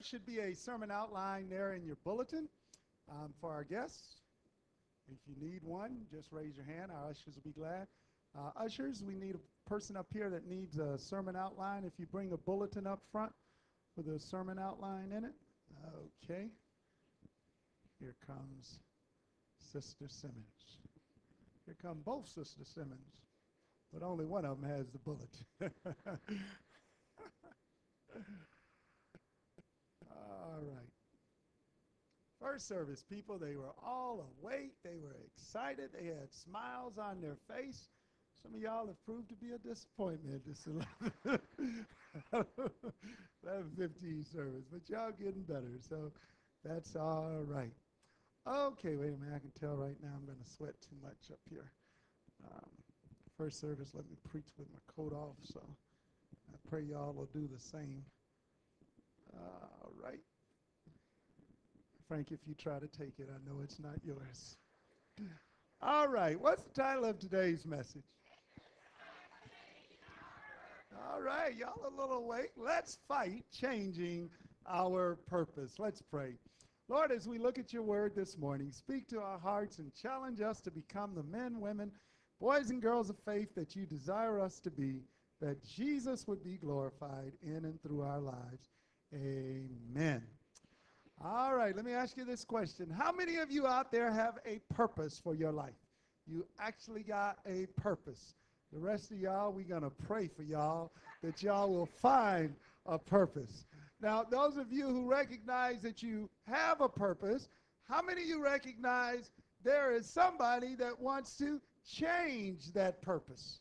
Should be a sermon outline there in your bulletin for our guests. If you need one, just raise your hand. Our ushers will be glad. Ushers, we need a person up here that needs a sermon outline. If you bring a bulletin up front with a sermon outline in it. Okay. Here comes Sister Simmons. Here come both Sister Simmons, but only one of them has the bulletin. All right. First service people, they were all awake. They were excited. They had smiles on their face. Some of y'all have proved to be a disappointment this 11:15 service, but y'all getting better, so that's all right. Okay, wait a minute. I can tell right now I'm going to sweat too much up here. First service, let me preach with my coat off, so I pray y'all will do the same. All right. Frank, if you try to take it, I know it's not yours. All right. What's the title of today's message? All right. Y'all a little awake. Let's fight changing our purpose. Let's pray. Lord, as we look at your word this morning, speak to our hearts and challenge us to become the men, women, boys, and girls of faith that you desire us to be, that Jesus would be glorified in and through our lives. Amen. All right, let me ask you this question. How many of you out there have a purpose for your life? You actually got a purpose. The rest of y'all, we're going to pray for y'all that y'all will find a purpose. Now, those of you who recognize that you have a purpose, how many of you recognize there is somebody that wants to change that purpose?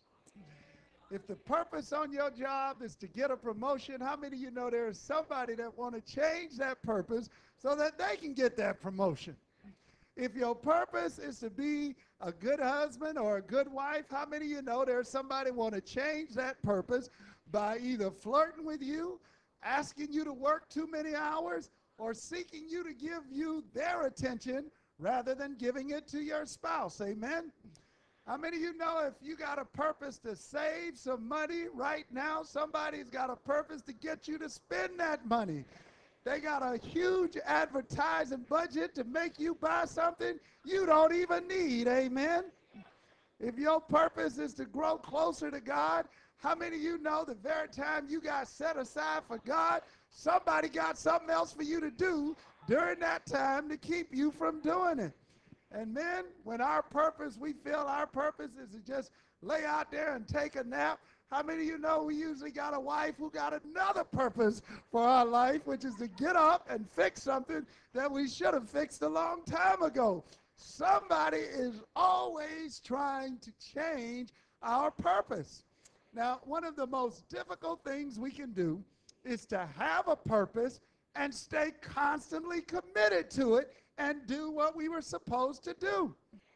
If the purpose on your job is to get a promotion, how many of you know there is somebody that want to change that purpose so that they can get that promotion? If your purpose is to be a good husband or a good wife, how many of you know there's somebody want to change that purpose by either flirting with you, asking you to work too many hours, or seeking you to give you their attention rather than giving it to your spouse? Amen? How many of you know if you got a purpose to save some money right now, somebody's got a purpose to get you to spend that money? They got a huge advertising budget to make you buy something you don't even need. Amen? If your purpose is to grow closer to God, how many of you know the very time you got set aside for God, somebody got something else for you to do during that time to keep you from doing it? And men, when our purpose, we feel our purpose is to just lay out there and take a nap, how many of you know we usually got a wife who got another purpose for our life, which is to get up and fix something that we should have fixed a long time ago? Somebody is always trying to change our purpose. Now, one of the most difficult things we can do is to have a purpose and stay constantly committed to it and do what we were supposed to do.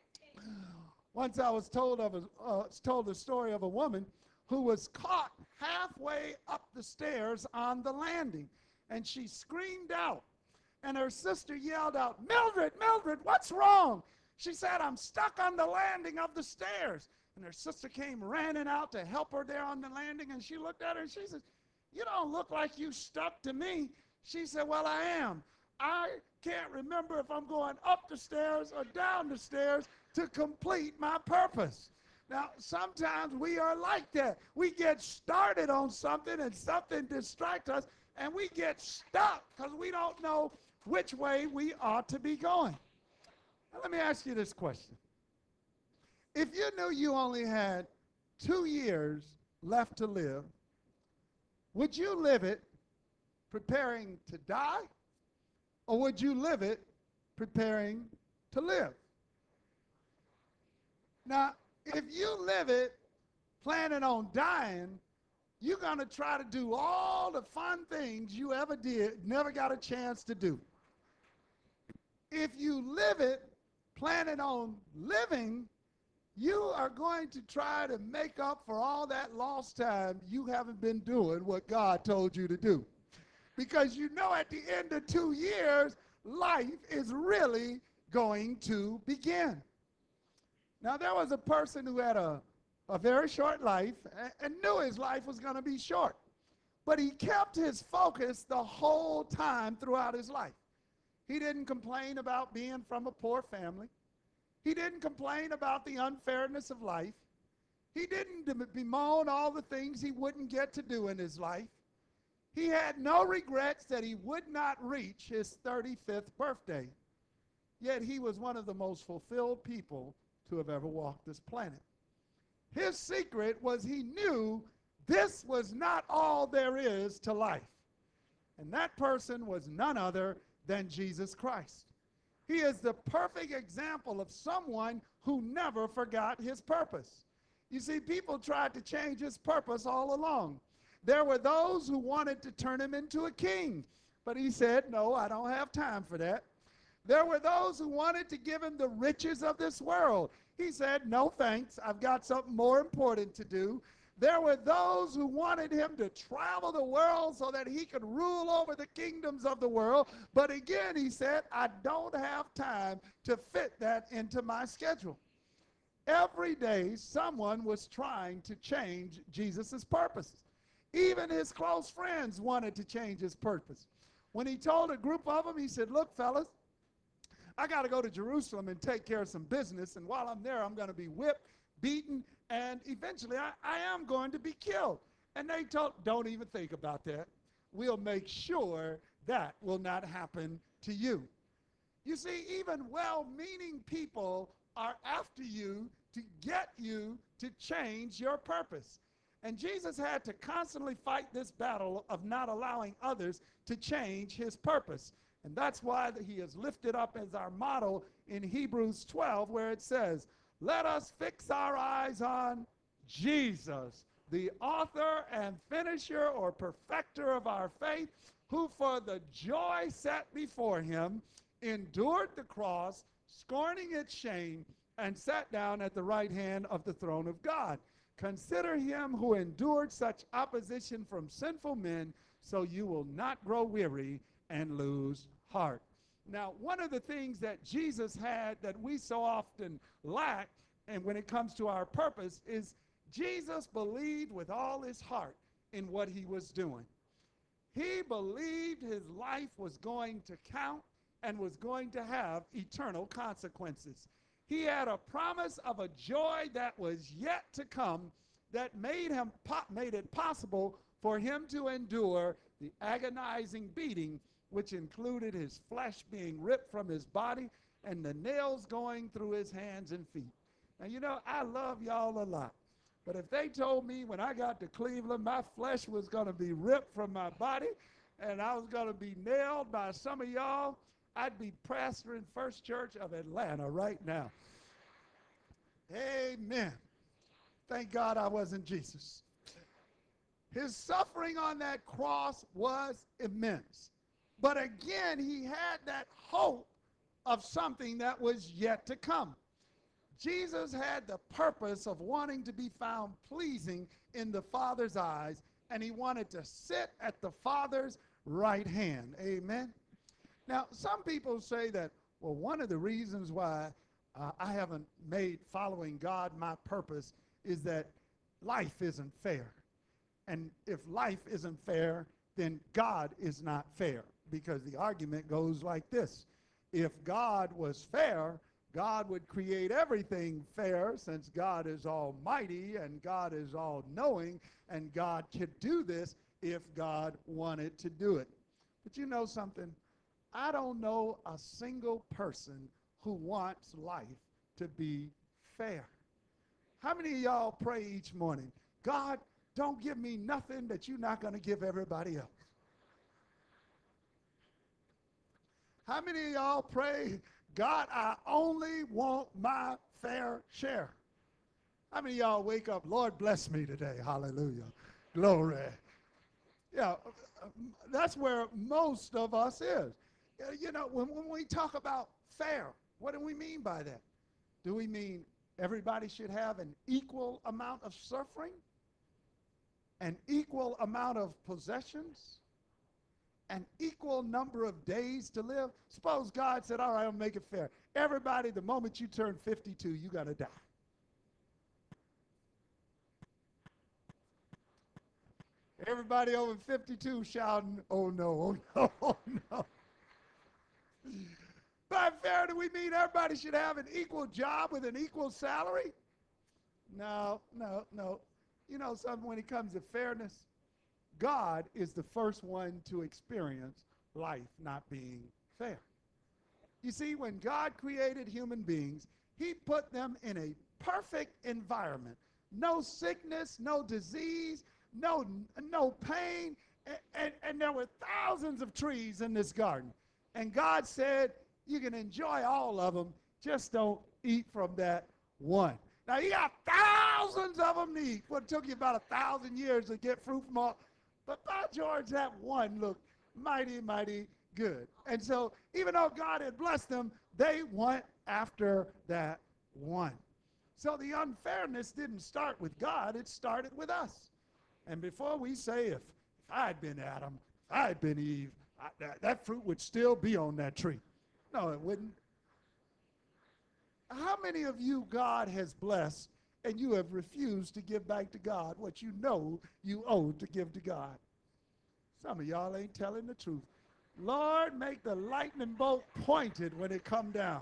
Once I was told the story of a woman who was caught halfway up the stairs on the landing, and she screamed out, and her sister yelled out, "Mildred, Mildred, what's wrong?" She said, "I'm stuck on the landing of the stairs." And her sister came running out to help her there on the landing, and she looked at her and she said, "You don't look like you stuck to me." She said, "Well, I am. I can't remember if I'm going up the stairs or down the stairs to complete my purpose." Now, sometimes we are like that. We get started on something and something distracts us, and we get stuck because we don't know which way we ought to be going. Now, let me ask you this question. If you knew you only had 2 years left to live, would you live it preparing to die, or would you live it preparing to live? Now, if you live it planning on dying, you're going to try to do all the fun things you ever did, never got a chance to do. If you live it planning on living, you are going to try to make up for all that lost time you haven't been doing what God told you to do. Because you know at the end of 2 years, life is really going to begin. Now, there was a person who had a very short life and knew his life was going to be short. But he kept his focus the whole time throughout his life. He didn't complain about being from a poor family. He didn't complain about the unfairness of life. He didn't bemoan all the things he wouldn't get to do in his life. He had no regrets that he would not reach his 35th birthday. Yet he was one of the most fulfilled people to have ever walked this planet. His secret was he knew this was not all there is to life. And that person was none other than Jesus Christ. He is the perfect example of someone who never forgot his purpose. You see, people tried to change his purpose all along. There were those who wanted to turn him into a king, but he said, no, I don't have time for that. There were those who wanted to give him the riches of this world. He said, no thanks, I've got something more important to do. There were those who wanted him to travel the world so that he could rule over the kingdoms of the world. But again, he said, I don't have time to fit that into my schedule. Every day, someone was trying to change Jesus' purposes. Even his close friends wanted to change his purpose. When he told a group of them, he said, look, fellas, I got to go to Jerusalem and take care of some business. And while I'm there, I'm going to be whipped, beaten, and eventually I am going to be killed. And they told, don't even think about that. We'll make sure that will not happen to you. You see, even well-meaning people are after you to get you to change your purpose. And Jesus had to constantly fight this battle of not allowing others to change his purpose. And that's why he is lifted up as our model in Hebrews 12, where it says, let us fix our eyes on Jesus, the author and finisher or perfecter of our faith, who for the joy set before him endured the cross, scorning its shame, and sat down at the right hand of the throne of God. Consider him who endured such opposition from sinful men, so you will not grow weary and lose heart. Now, one of the things that Jesus had that we so often lack, and when it comes to our purpose, is Jesus believed with all his heart in what he was doing. He believed his life was going to count and was going to have eternal consequences. He had a promise of a joy that was yet to come that made it possible for him to endure the agonizing beating, which included his flesh being ripped from his body and the nails going through his hands and feet. Now, you know, I love y'all a lot, but if they told me when I got to Cleveland my flesh was going to be ripped from my body and I was going to be nailed by some of y'all, I'd be pastoring First Church of Atlanta right now. Amen. Thank God I wasn't Jesus. His suffering on that cross was immense. But again, he had that hope of something that was yet to come. Jesus had the purpose of wanting to be found pleasing in the Father's eyes, and he wanted to sit at the Father's right hand. Amen. Now, some people say that, well, one of the reasons why I haven't made following God my purpose is that life isn't fair. And if life isn't fair, then God is not fair, because the argument goes like this. If God was fair, God would create everything fair, since God is almighty and God is all-knowing, and God could do this if God wanted to do it. But you know something? I don't know a single person who wants life to be fair. How many of y'all pray each morning, God, don't give me nothing that you're not going to give everybody else? How many of y'all pray, God, I only want my fair share? How many of y'all wake up, Lord, bless me today, hallelujah, glory. Yeah, that's where most of us is. You know, when we talk about fair, what do we mean by that? Do we mean everybody should have an equal amount of suffering? An equal amount of possessions? An equal number of days to live? Suppose God said, all right, I'll make it fair. Everybody, the moment you turn 52, you got to die. Everybody over 52 shouting, oh no, oh no, oh no. By fair, do we mean everybody should have an equal job with an equal salary? No, no, no. You know something, when it comes to fairness, God is the first one to experience life not being fair. You see, when God created human beings, he put them in a perfect environment. No sickness, no disease, no pain, and there were thousands of trees in this garden. And God said, you can enjoy all of them, just don't eat from that one. Now, you got thousands of them to eat. Well, it took you about 1,000 years to get fruit from all. But by George, that one looked mighty, mighty good. And so even though God had blessed them, they went after that one. So the unfairness didn't start with God, it started with us. And before we say, if I had been Adam, if I had been Eve, that fruit would still be on that tree. No, it wouldn't. How many of you God has blessed and you have refused to give back to God what you know you owe to give to God? Some of y'all ain't telling the truth. Lord, make the lightning bolt pointed when it come down.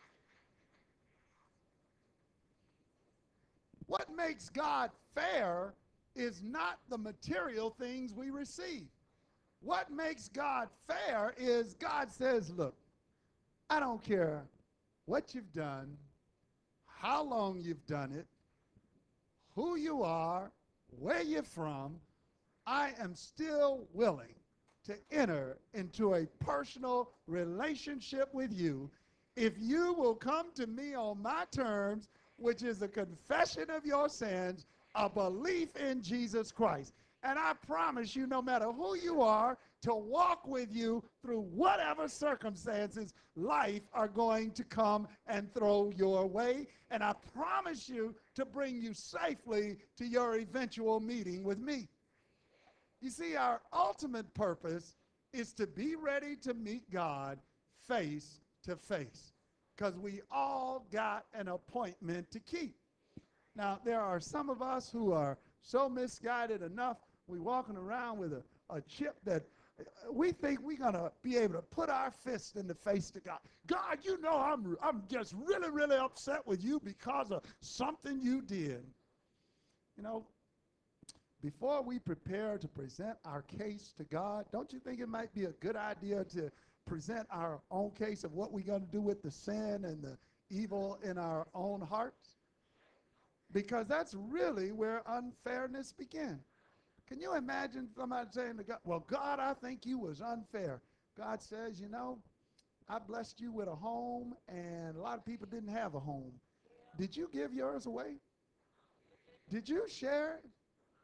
What makes God fair is not the material things we receive. What makes God fair is God says, look, I don't care what you've done, how long you've done it, who you are, where you're from, I am still willing to enter into a personal relationship with you if you will come to me on my terms, which is a confession of your sins, a belief in Jesus Christ. And I promise you, no matter who you are, to walk with you through whatever circumstances life are going to come and throw your way. And I promise you to bring you safely to your eventual meeting with me. You see, our ultimate purpose is to be ready to meet God face to face, because we all got an appointment to keep. Now, there are some of us who are so misguided enough, we walking around with a chip that we think we're going to be able to put our fist in the face to God. God, you know I'm just really, really upset with you because of something you did. You know, before we prepare to present our case to God, don't you think it might be a good idea to present our own case of what we're going to do with the sin and the evil in our own hearts? Because that's really where unfairness begins. Can you imagine somebody saying to God, well, God, I think you was unfair. God says, you know, I blessed you with a home, and a lot of people didn't have a home. Did you give yours away? Did you share it?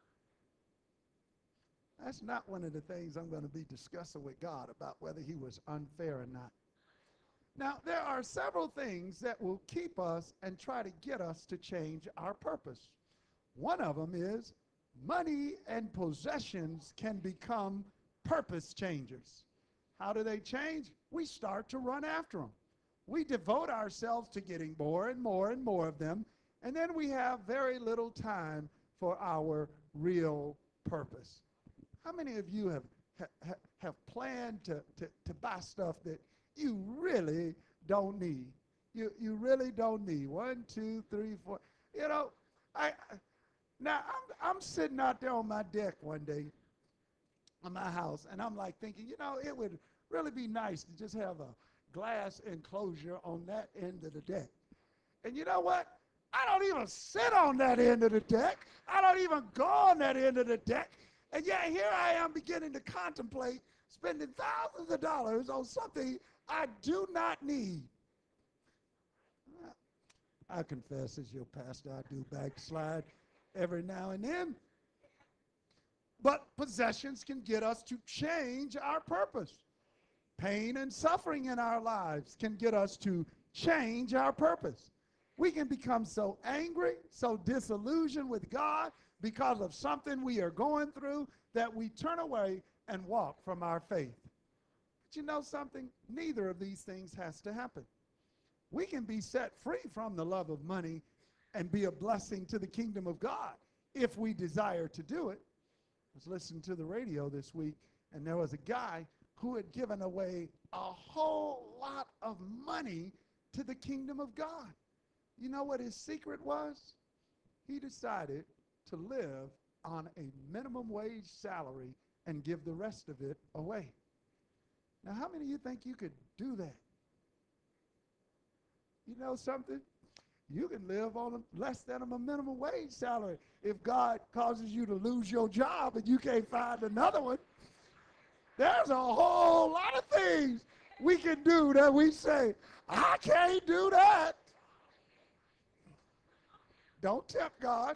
That's not one of the things I'm going to be discussing with God about whether he was unfair or not. Now, there are several things that will keep us and try to get us to change our purpose. One of them is money and possessions can become purpose changers. How do they change? We start to run after them. We devote ourselves to getting more and more and more of them, and then we have very little time for our real purpose. How many of you have planned to buy stuff that you really don't need? You really don't need. 1, 2, 3, 4. You know, I'm sitting out there on my deck one day in my house, and I'm like thinking, you know, it would really be nice to just have a glass enclosure on that end of the deck. And you know what? I don't even sit on that end of the deck. I don't even go on that end of the deck. And yet here I am beginning to contemplate spending thousands of dollars on something I do not need. I confess, as your pastor, I do backslide every now and then. But possessions can get us to change our purpose. Pain and suffering in our lives can get us to change our purpose. We can become so angry, so disillusioned with God because of something we are going through that we turn away and walk from our faith. But you know something? Neither of these things has to happen. We can be set free from the love of money and be a blessing to the kingdom of God if we desire to do it. was listening to the radio this week, and there was a guy who had given away a whole lot of money to the kingdom of God. You know what his secret was? He decided to live on a minimum wage salary and give the rest of it away. Now, how many of you think you could do that? You know something? You can live on less than a minimum wage salary. If God causes you to lose your job and you can't find another one, there's a whole lot of things we can do that we say, I can't do that. Don't tempt God.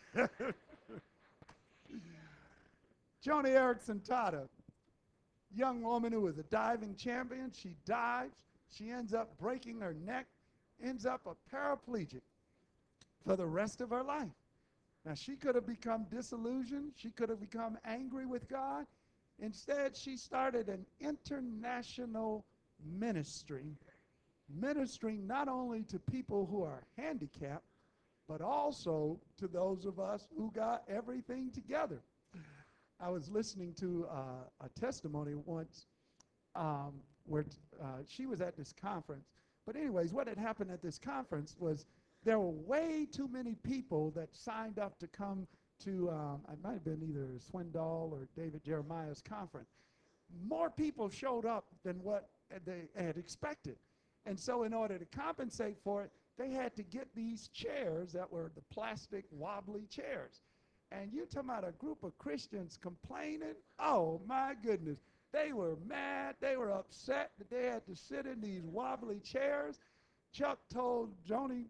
Joni Eareckson Tada, young woman who was a diving champion, she dives, she ends up breaking her neck, ends up a paraplegic for the rest of her life. Now, she could have become disillusioned. She could have become angry with God. Instead, she started an international ministry, ministering not only to people who are handicapped, but also to those of us who got everything together. I was listening to a testimony once where she was at this conference. But anyways, what had happened at this conference was there were way too many people that signed up to come to, it might have been either Swindoll or David Jeremiah's conference. More people showed up than what they had expected. And so in order to compensate for it, they had to get these chairs that were the plastic wobbly chairs. And you're talking about a group of Christians complaining? Oh, my goodness. They were mad. They were upset that they had to sit in these wobbly chairs. Chuck told Joni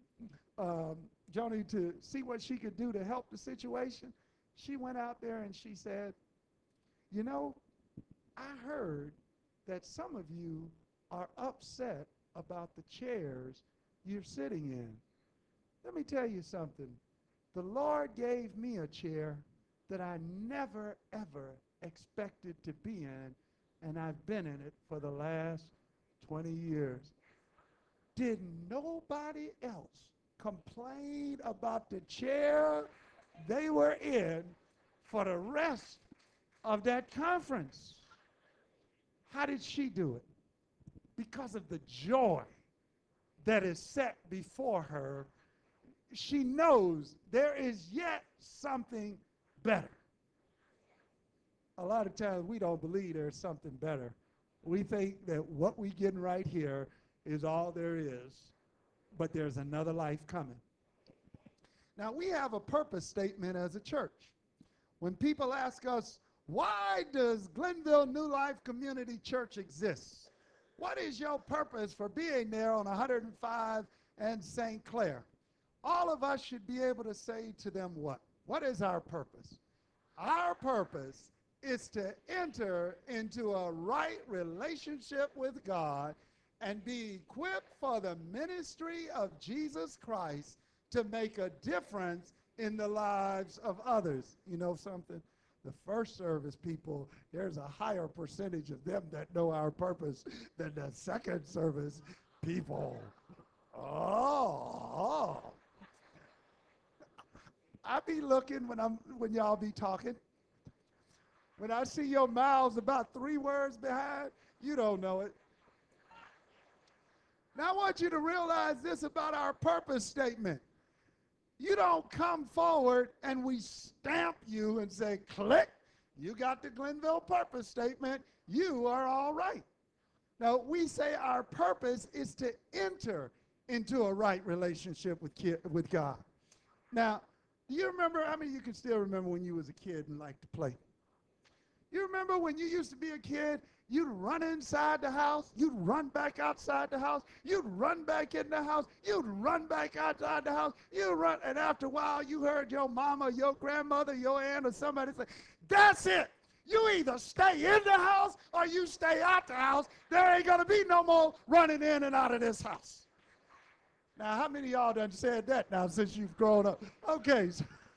to see what she could do to help the situation. She went out there and she said, you know, I heard that some of you are upset about the chairs you're sitting in. Let me tell you something. The Lord gave me a chair that I never, ever expected to be in, and I've been in it for the last 20 years. Did nobody else complain about the chair they were in for the rest of that conference? How did she do it? Because of the joy that is set before her. She knows there is yet something better. A lot of times we don't believe there's something better. We think that what we're getting right here is all there is, but there's another life coming. Now, we have a purpose statement as a church. When people ask us, why does Glenville New Life Community Church exist? What is your purpose for being there on 105 and St. Clair? All of us should be able to say to them what? What is our purpose? Our purpose is to enter into a right relationship with God and be equipped for the ministry of Jesus Christ to make a difference in the lives of others. You know something? The first service people, there's a higher percentage of them that know our purpose than the second service people. Oh. I be looking when y'all be talking. When I see your mouths about 3 words behind, you don't know it. Now I want you to realize this about our purpose statement. You don't come forward and we stamp you and say, click, you got the Glenville purpose statement, you are all right. Now we say our purpose is to enter into a right relationship with God. Now, do you remember, how many of you can still remember when you was a kid and liked to play? You remember when you used to be a kid, you'd run inside the house, you'd run back outside the house, you'd run back in the house, you'd run back outside the house, you'd run, and after a while you heard your mama, your grandmother, your aunt, or somebody say, that's it. You either stay in the house or you stay out the house. There ain't going to be no more running in and out of this house. Now, how many of y'all done said that now since you've grown up? Okay,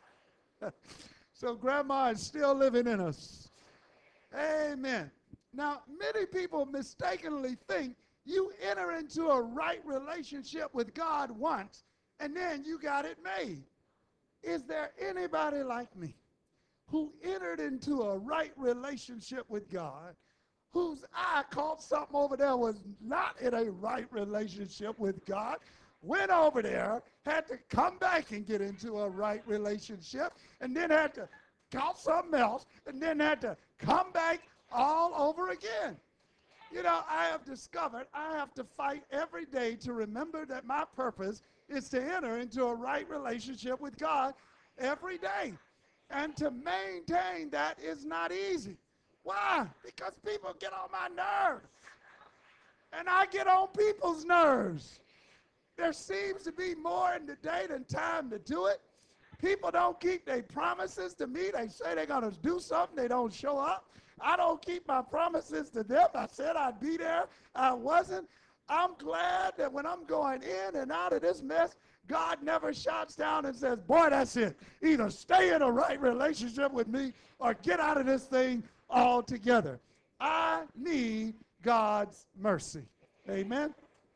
so grandma is still living in us. Amen. Now, many people mistakenly think you enter into a right relationship with God once, and then you got it made. Is there anybody like me who entered into a right relationship with God, whose eye caught something over there was not in a right relationship with God, went over there, had to come back and get into a right relationship, and then had to caught something else, and then had to come back all over again. You know, I have discovered I have to fight every day to remember that my purpose is to enter into a right relationship with God every day. And to maintain that is not easy. Why? Because people get on my nerves. And I get on people's nerves. There seems to be more in the day than time to do it. People don't keep their promises to me. They say they're going to do something. They don't show up. I don't keep my promises to them. I said I'd be there. I wasn't. I'm glad that when I'm going in and out of this mess, God never shouts down and says, boy, that's it. Either stay in a right relationship with me or get out of this thing altogether. I need God's mercy. Amen.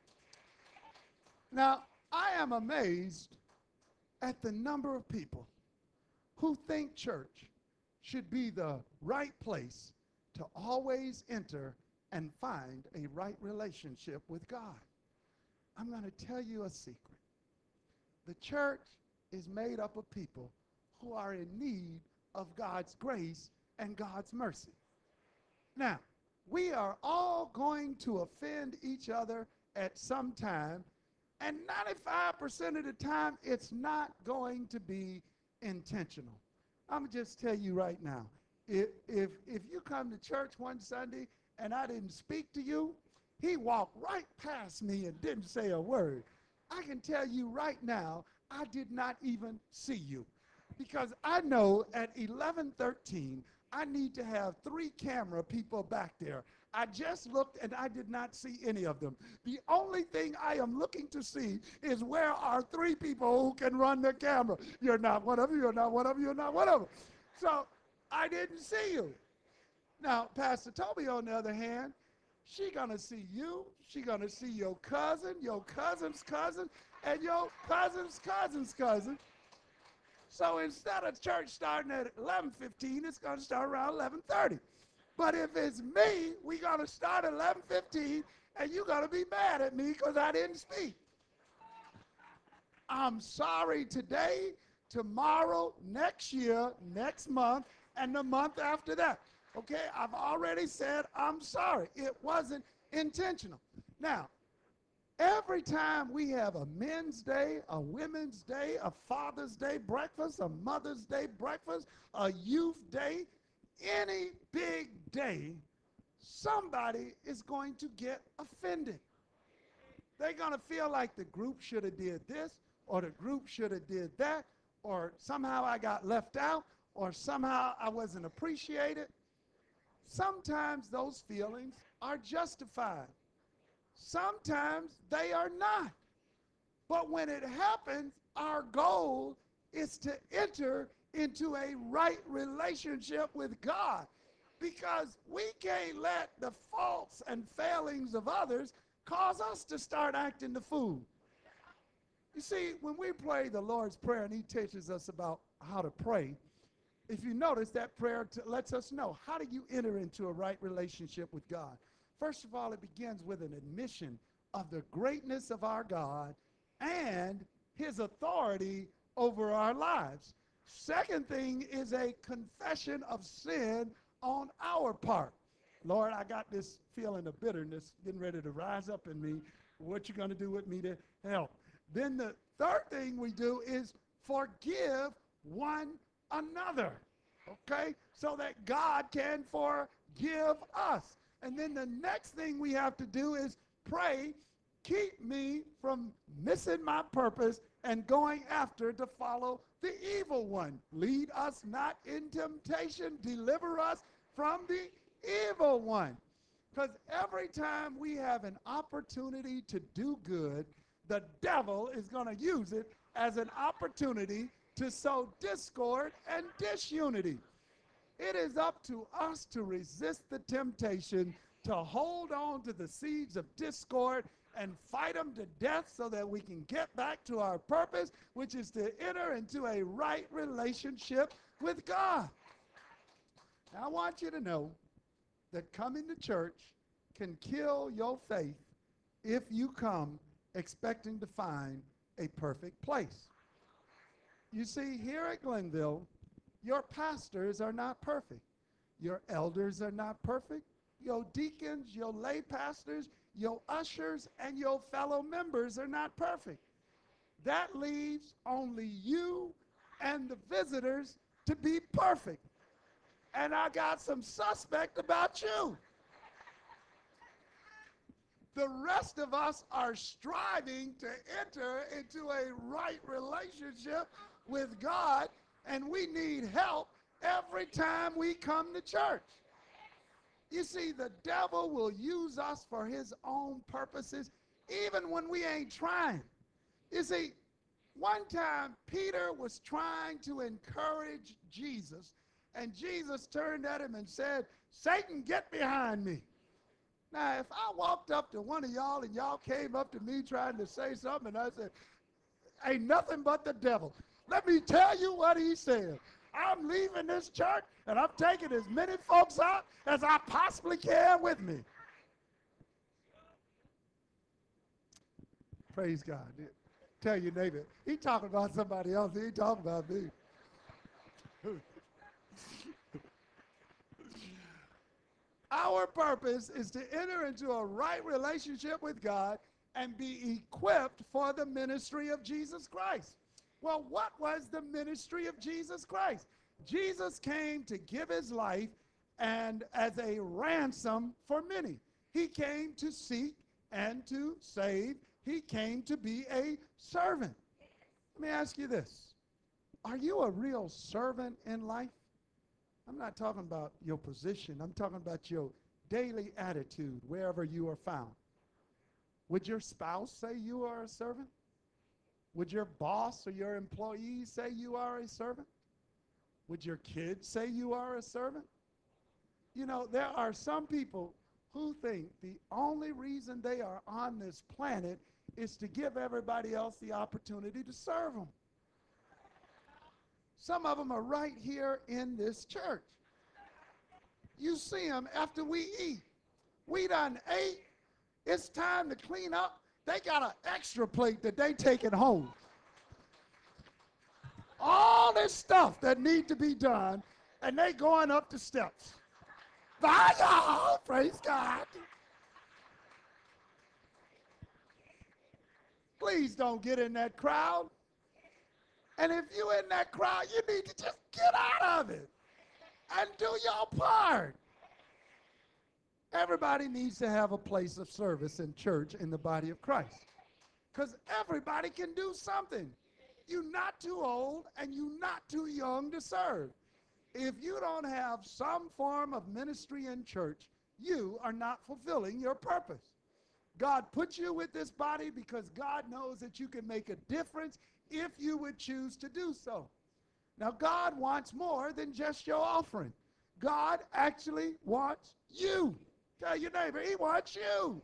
Now, I am amazed at the number of people who think church should be the right place to always enter and find a right relationship with God. I'm going to tell you a secret. The church is made up of people who are in need of God's grace and God's mercy. Now, we are all going to offend each other at some time, and 95% of the time, it's not going to be intentional. I'm going to just tell you right now, if you come to church one Sunday and I didn't speak to you, he walked right past me and didn't say a word. I can tell you right now, I did not even see you. Because I know at 11:13, I need to have 3 camera people back there. I just looked and I did not see any of them. The only thing I am looking to see is where are 3 people who can run the camera. You're not one of them, you're not one of them, you're not one of them. So I didn't see you. Now, Pastor Toby, on the other hand, she gonna see you, she gonna see your cousin, your cousin's cousin, and your cousin's cousin's cousin. So instead of church starting at 11:15, it's gonna start around 11:30. But if it's me, we're gonna start at 11:15, and you're gonna be mad at me because I didn't speak. I'm sorry today, tomorrow, next year, next month, and the month after that. Okay, I've already said I'm sorry. It wasn't intentional. Now, every time we have a men's day, a women's day, a Father's Day breakfast, a Mother's Day breakfast, a youth day, any big day, somebody is going to get offended. They're going to feel like the group should have did this, or the group should have did that, or somehow I got left out, or somehow I wasn't appreciated. Sometimes those feelings are justified. Sometimes they are not. But when it happens, our goal is to enter into a right relationship with God, because we can't let the faults and failings of others cause us to start acting the fool. You see, when we pray the Lord's Prayer and he teaches us about how to pray, if you notice, that prayer lets us know, how do you enter into a right relationship with God? First of all, it begins with an admission of the greatness of our God and his authority over our lives. Second thing is a confession of sin on our part. Lord, I got this feeling of bitterness getting ready to rise up in me. What you going to do with me to help? Then the third thing we do is forgive one another, okay? So that God can forgive us. And then the next thing we have to do is pray, keep me from missing my purpose and going after to follow the evil one. Lead us not in temptation, deliver us from the evil one. Because every time we have an opportunity to do good, the devil is going to use it as an opportunity to sow discord and disunity. It is up to us to resist the temptation to hold on to the seeds of discord and fight them to death so that we can get back to our purpose, which is to enter into a right relationship with God. I want you to know that coming to church can kill your faith if you come expecting to find a perfect place. You see, here at Glenville, your pastors are not perfect. Your elders are not perfect. Your deacons, your lay pastors, your ushers, and your fellow members are not perfect. That leaves only you and the visitors to be perfect. And I got some suspect about you. The rest of us are striving to enter into a right relationship with God, and we need help every time we come to church. You see, the devil will use us for his own purposes, even when we ain't trying. You see, one time Peter was trying to encourage Jesus, and Jesus turned at him and said, "Satan, get behind me." Now, if I walked up to one of y'all and y'all came up to me trying to say something, and I said, "Ain't nothing but the devil," let me tell you what he said. I'm leaving this church, and I'm taking as many folks out as I possibly can with me. Praise God. Tell your neighbor, he talking about somebody else. He ain't talking about me. Our purpose is to enter into a right relationship with God and be equipped for the ministry of Jesus Christ. Well, what was the ministry of Jesus Christ? Jesus came to give his life and as a ransom for many. He came to seek and to save. He came to be a servant. Let me ask you this. Are you a real servant in life? I'm not talking about your position. I'm talking about your daily attitude wherever you are found. Would your spouse say you are a servant? Would your boss or your employees say you are a servant? Would your kids say you are a servant? You know, there are some people who think the only reason they are on this planet is to give everybody else the opportunity to serve them. Some of them are right here in this church. You see them after we eat. We done ate. It's time to clean up. They got an extra plate that they taking home. All this stuff that need to be done, and they going up the steps. Bye, y'all. Praise God. Please don't get in that crowd. And if you in that crowd, you need to just get out of it and do your part. Everybody needs to have a place of service in church in the body of Christ, because everybody can do something. You're not too old and you're not too young to serve. If you don't have some form of ministry in church, you are not fulfilling your purpose. God put you with this body because God knows that you can make a difference if you would choose to do so. Now, God wants more than just your offering. God actually wants you. Tell your neighbor, he wants you.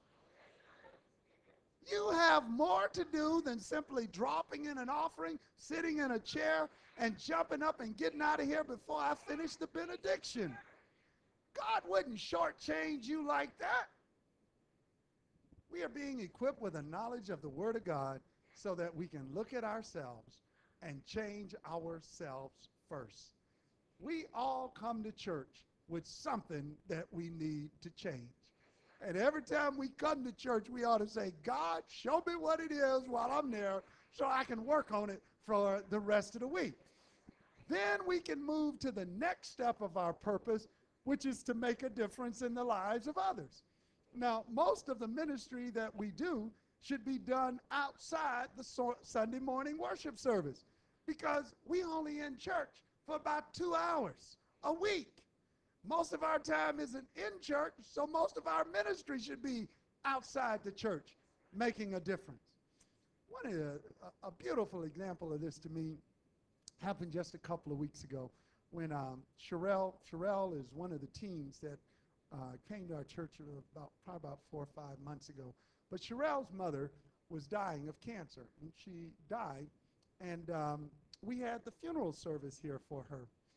You have more to do than simply dropping in an offering, sitting in a chair, and jumping up and getting out of here before I finish the benediction. God wouldn't shortchange you like that. We are being equipped with a knowledge of the Word of God so that we can look at ourselves and change ourselves first. We all come to church with something that we need to change. And every time we come to church, we ought to say, "God, show me what it is while I'm there so I can work on it for the rest of the week." Then we can move to the next step of our purpose, which is to make a difference in the lives of others. Now, most of the ministry that we do should be done outside the Sunday morning worship service, because we only in church for about 2 hours a week. Most of our time isn't in church, so most of our ministry should be outside the church, making a difference. A beautiful example of this to me happened just a couple of weeks ago when Sherelle is one of the teens that came to our church probably about 4 or 5 months ago. But Sherelle's mother was dying of cancer, and she died, and we had the funeral service here for her.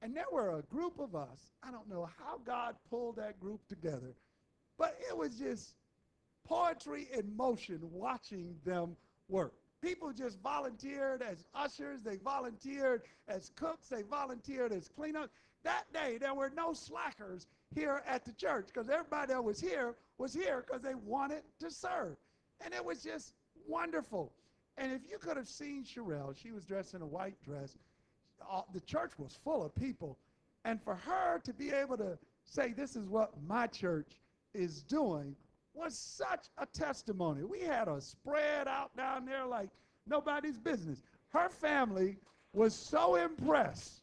And there were a group of us. I don't know how God pulled that group together, but it was just poetry in motion watching them work. People just volunteered as ushers, they volunteered as cooks, they volunteered as cleanups. That day, there were no slackers here at the church because everybody that was here because they wanted to serve. And it was just wonderful. And if you could have seen Sherelle, she was dressed in a white dress. The church was full of people. And for her to be able to say, this is what my church is doing, was such a testimony. We had a spread out down there like nobody's business. Her family was so impressed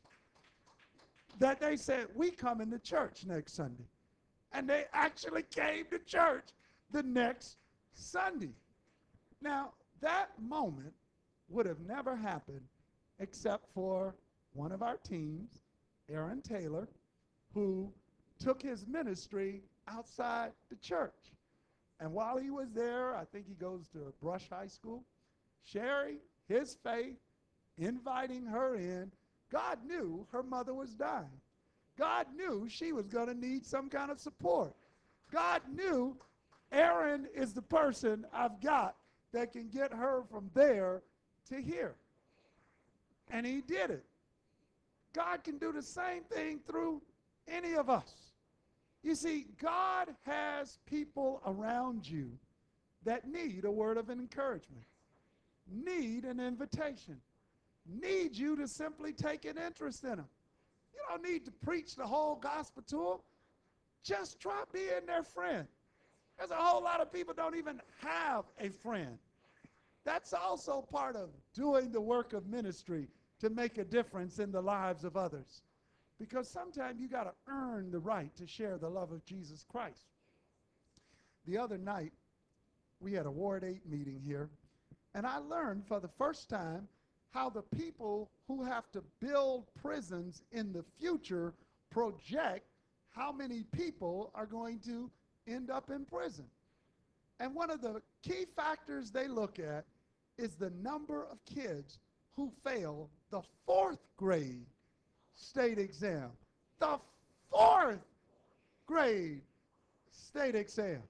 that they said, we come into church next Sunday. And they actually came to church the next Sunday. Now, that moment would have never happened except for one of our teams, Aaron Taylor, who took his ministry outside the church. And while he was there, I think he goes to Brush High School, sharing his faith, inviting her in. God knew her mother was dying. God knew she was going to need some kind of support. God knew Aaron is the person I've got that can get her from there to here. And he did it. God can do the same thing through any of us. You see, God has people around you that need a word of encouragement, need an invitation, need you to simply take an interest in them. You don't need to preach the whole gospel to them. Just try being their friend. There's a whole lot of people don't even have a friend. That's also part of doing the work of ministry, to make a difference in the lives of others. Because sometimes you got to earn the right to share the love of Jesus Christ. The other night, we had a Ward 8 meeting here, and I learned for the first time how the people who have to build prisons in the future project how many people are going to end up in prison. And one of the key factors they look at is the number of kids who fail the 4th grade state exam. The 4th grade state exam.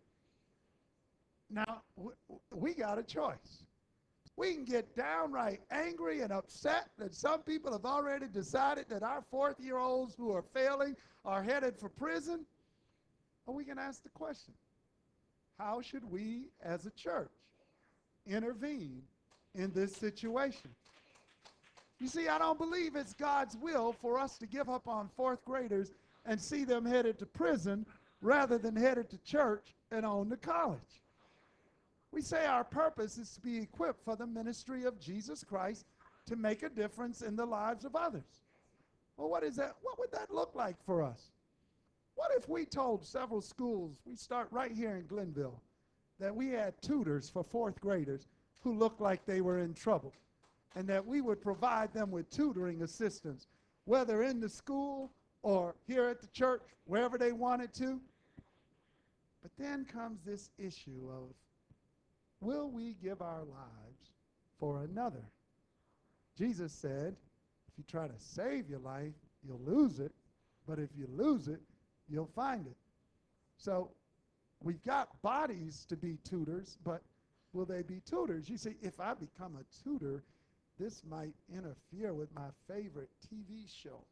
Now, we got a choice. We can get downright angry and upset that some people have already decided that our 4th-year-olds who are failing are headed for prison. Or we can ask the question, how should we as a church intervene in this situation? You see, I don't believe it's God's will for us to give up on 4th graders and see them headed to prison rather than headed to church and on to college. We say our purpose is to be equipped for the ministry of Jesus Christ to make a difference in the lives of others. Well, what is that? What would that look like for us? What if we told several schools, we start right here in Glenville, that we had tutors for 4th graders who looked like they were in trouble, and that we would provide them with tutoring assistance, whether in the school or here at the church, wherever they wanted to? But then comes this issue of, will we give our lives for another? Jesus said, if you try to save your life, you'll lose it. But if you lose it, you'll find it. So we've got bodies to be tutors, but will they be tutors? You see, if I become a tutor, this might interfere with my favorite TV show.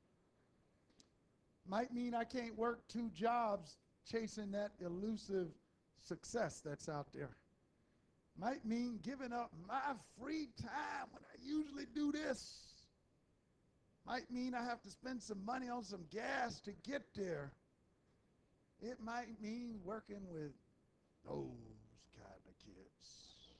Might mean I can't work 2 jobs chasing that elusive success that's out there. Might mean giving up my free time when I usually do this. Might mean I have to spend some money on some gas to get there. It might mean working with those kind of kids.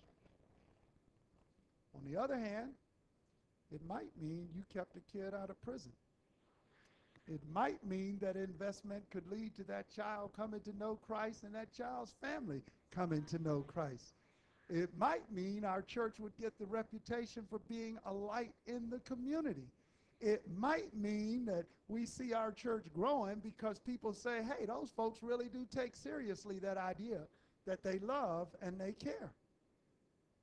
On the other hand, it might mean you kept a kid out of prison. It might mean that investment could lead to that child coming to know Christ and that child's family coming to know Christ. It might mean our church would get the reputation for being a light in the community. It might mean that we see our church growing because people say, hey, those folks really do take seriously that idea that they love and they care.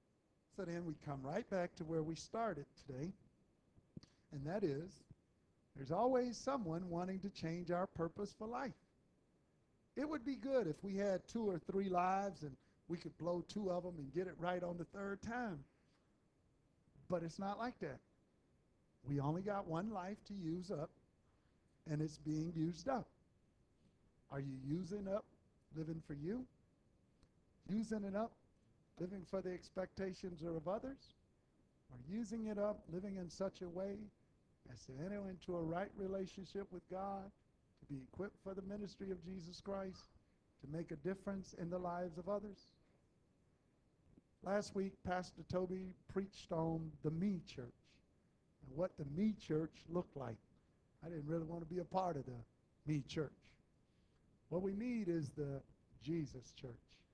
So then we come right back to where we started today, and that is, There's always someone wanting to change our purpose for life. It would be good if we had 2 or 3 lives and we could blow 2 of them and get it right on the 3rd time. But it's not like that. We only got 1 life to use up, and it's being used up. Are you using up living for you? Using it up living for the expectations of others? Or using it up living in such a way as to enter into a right relationship with God, to be equipped for the ministry of Jesus Christ, to make a difference in the lives of others? Last week, Pastor Toby preached on the Me Church and what the Me Church looked like. I didn't really want to be a part of the Me Church. What we need is the Jesus Church.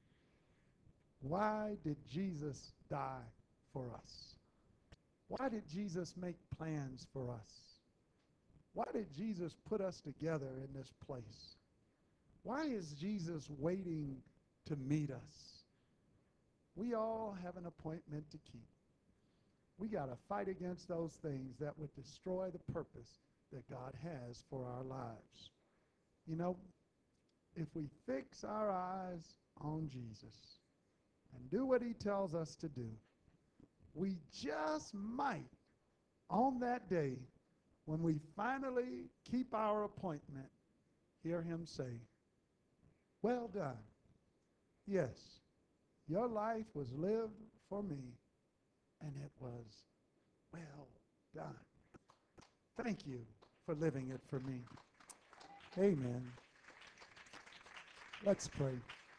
Why did Jesus die for us? Why did Jesus make plans for us? Why did Jesus put us together in this place? Why is Jesus waiting to meet us? We all have an appointment to keep. We got to fight against those things that would destroy the purpose that God has for our lives. You know, if we fix our eyes on Jesus and do what he tells us to do, we just might, on that day, when we finally keep our appointment, hear him say, "Well done. Yes, your life was lived for me, and it was well done. Thank you for living it for me." Amen. Let's pray.